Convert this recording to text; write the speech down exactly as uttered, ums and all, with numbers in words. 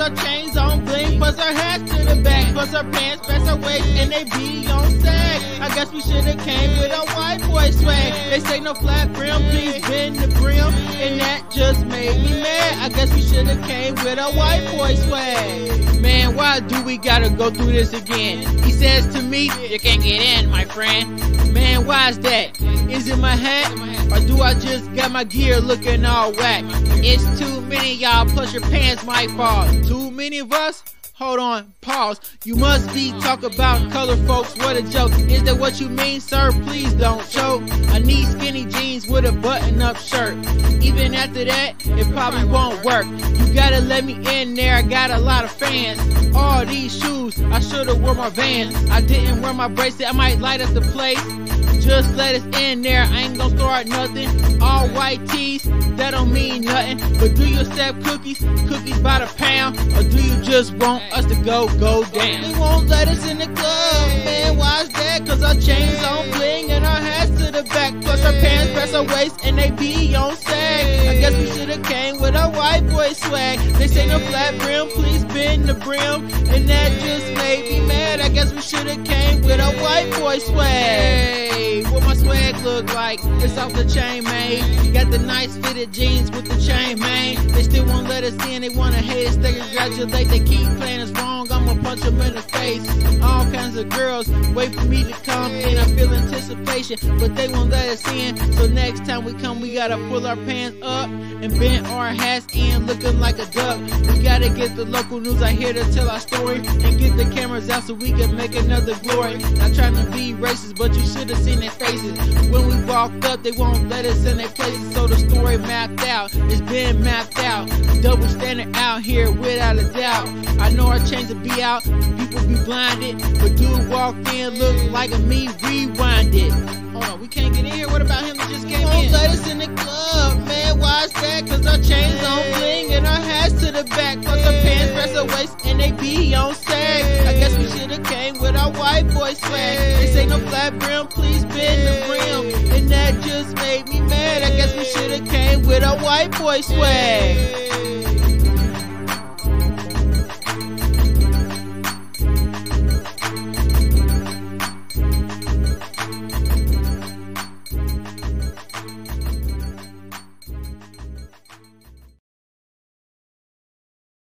our chains on bling, plus our hats to the back, plus our pants past our waist, and they be on sag. I guess we should've came with a white boy swag. They say no flat brim, please bend the brim, and that just made me mad. I guess we should've came with a white boy swag. Man, why do we gotta go through this again? He says to me, you can't get in, my friend. Man, why is that? Is it my hat? Or do I just got my gear looking all whack? It's too many y'all, plus your pants might fall. Too many of us? Hold on, pause. You must be talk about color, folks. What a joke. Is that what you mean, sir? Please don't choke. I need skinny jeans with a button-up shirt. Even after that, it probably won't work. You gotta let me in there. I got a lot of fans. All these shoes, I should've wore my Vans. I didn't wear my bracelet. I might light up the place. Just let us in there, I ain't gonna start nothing. All white tees, that don't mean nothing. But do you accept cookies, cookies by the pound? Or do you just want us to go, go down? They won't let us in the club, man, why is that? Cause our chains on bling and our hats to the back. Plus our pants past our waist and they be on sag. I guess we should've came with our white boy swag. They say no flat brim, please bend the brim, and that just made me mad. I guess we should've came with our white boy swag. What my swag look like? It's off the chain, man. Got the nice fitted jeans with the chain, man. They still won't let us in. They wanna hate us. They congratulate. They keep playing us wrong. I'ma punch them in the face. All kinds of girls wait for me to come in. I feel anticipation, but they won't let us in. So next time we come, we gotta pull our pants up and bend our hats in, looking like a duck. We gotta get the local news out here to tell our story and get the cameras out so we can make another glory. Not trying to be racist, but you should have seen their faces. When we walked up, they won't let us in their places. So the story mapped out, it's been mapped out. Double standard out here without a doubt. I know our chains will be out, people be blinded, but dude walked in, look like a me rewinded. Hold on, we can't get in here. What about him that just came in? Let us in the club, man. Why is that? Cause our chains on bling and our hats to the back. Plus our pants press our waist and they be on sag. I guess we should've came with our white boy swag. They say no flat brim, please bend the brim, and that just made me mad. I guess we should've came with our white boy swag.